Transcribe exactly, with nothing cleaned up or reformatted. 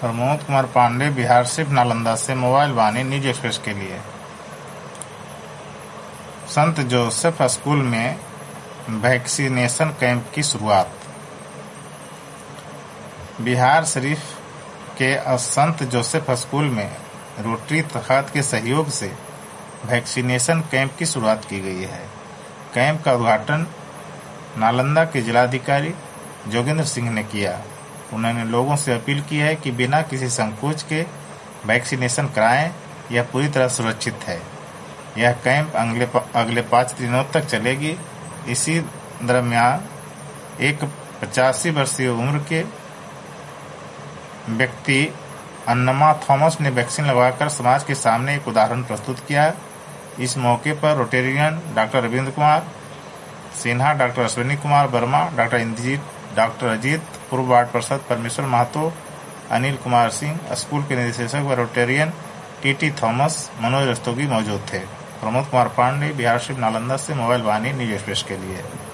प्रमोद कुमार पांडे, बिहार शिफ्ट नालंदा से mobile Vaani news express के लिए। संत जोसेफ स्कूल में वैक्सीनेशन कैंप की शुरुआत। बिहार शरीफ के संत जोसेफ स्कूल में रोटरी तख्त के सहयोग से वैक्सीनेशन कैंप की शुरुआत की गई है। कैंप का उद्घाटन नालंदा के जिलाधिकारी जोगेंद्र सिंह ने किया। उन्होंने लोगों से अपील की है कि बिना किसी संकोच के वैक्सीनेशन कराएं, यह पूरी तरह सुरक्षित है। यह कैंप अगले अगले पाँच दिनों तक चलेगी। इसी दरमियान एक पचासी वर्षीय उम्र के व्यक्ति अन्नमा थॉमस ने वैक्सीन लगवाकर समाज के सामने एक उदाहरण प्रस्तुत किया। इस मौके पर Rotarian doctor Ravindra Kumar Sinha, doctor Ashwini Kumar Verma, doctor Inderjit, doctor Ajit, पूर्व वार्ड पार्षद परमेश्वर महतो, अनिल कुमार सिंह, स्कूल के निदेशक व Rotarian T T Thomas, Manoj Rastogi मौजूद थे। प्रमोद कुमार पांडे, बिहार शिफ्ट नालंदा से मोबाइल वाणी न्यूज एक्सप्रेस के लिए।